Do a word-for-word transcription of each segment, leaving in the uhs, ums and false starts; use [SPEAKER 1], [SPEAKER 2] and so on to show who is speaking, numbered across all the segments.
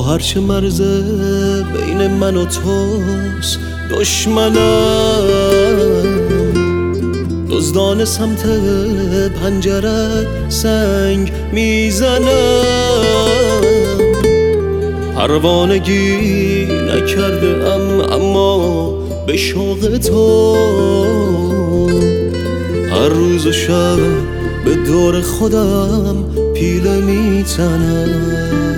[SPEAKER 1] هرچه مرزه بین من و توست دشمنم، دزدان سمت پنجرت سنگ میزنم. پروانگی نکرده ام اما به شوق تو هر روز و شب به دور خودم پیله میتنم.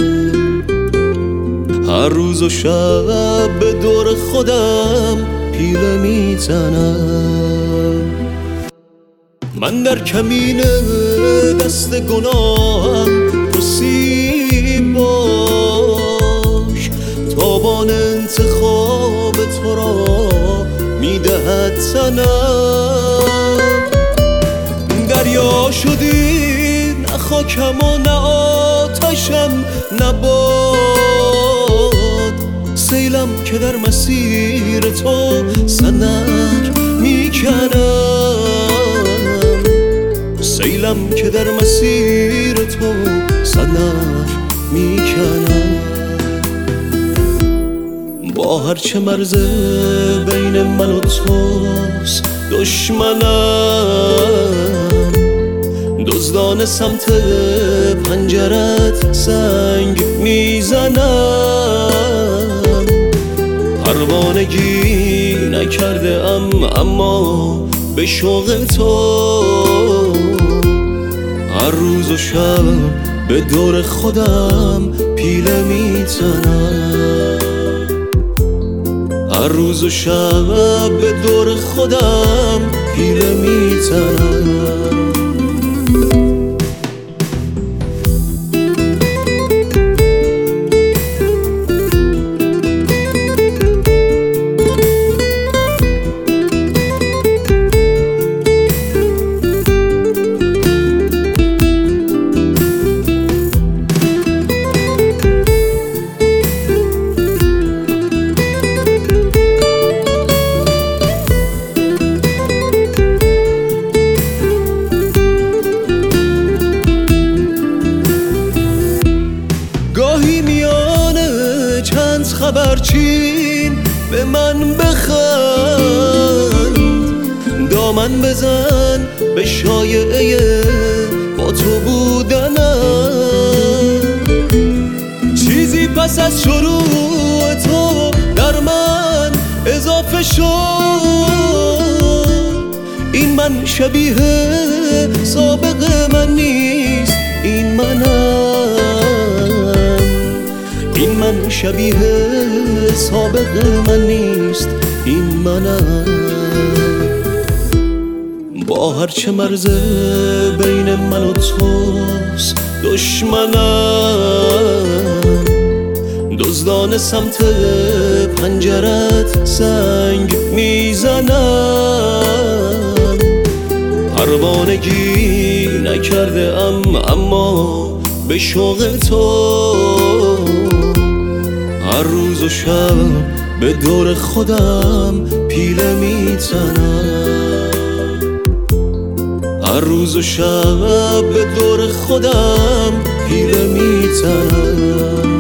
[SPEAKER 1] هر روز و شب به دور خودم پیله میتنم. من در کمین دست گناهم تو سیب باش، تابان انتخاب تو را میدهد تنم. دریا شدی نه خاکم و نه آتشم نه باد، سیلم که در مسیر تو سنگ میکنم. سیلم که در مسیر تو سنگ میکنم. با هرچه مرزه بین من و توست دشمنم، دزدان سمت پنجرت سنگ میزنم. پروانگی نکرده ام اما به شوق تو هر روز و شب به دور خودم پیله میتنم. هر روز و شب به دور خودم پیله میتنم. گاهی میانه چند خبرچین به من بخند، دامن بزن به شایعه با تو بودنم. چیزی پس از شروع تو در من اضافه شد. این من شبیه سابق من نیست، این منم. این من شبیه سابق من نیست، این منم. با هرچه مرزه بین من و توست دشمنم، دزدان سمت پنجرت سنگ میزنم. پروانگی نکرده ام اما به شوق تو هر روز و شب به دور خودم پیله میتنم. هر روز و شب به دور خودم پیله میتنم.